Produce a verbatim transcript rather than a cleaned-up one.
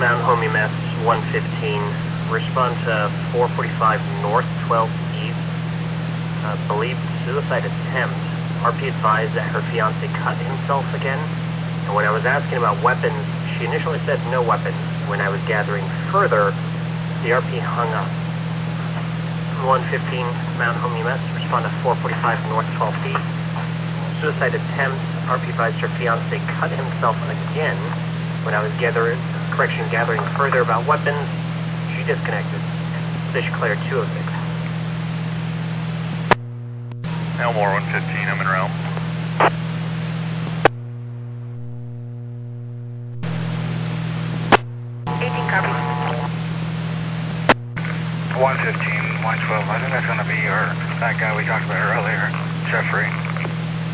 Mountain Homie Mess one fifteen. Respond to four forty-five North, twelve East. Uh, believed suicide attempt. R P advised that her fiance cut himself again. And when I was asking about weapons, she initially said no weapons. When I was gathering further, the R P hung up. one fifteen Mountain Homie Mess. Respond to four forty-five North, twelve East. Suicide attempt. R P advised her fiance cut himself again. When I was gathering, correction, gathering further about weapons, she disconnected. Fish clear two oh six. Elmore one fifteen, I'm in realm. eighteen copy. one fifteen, one twelve, I think that's going to be our, that guy we talked about earlier, Jeffrey.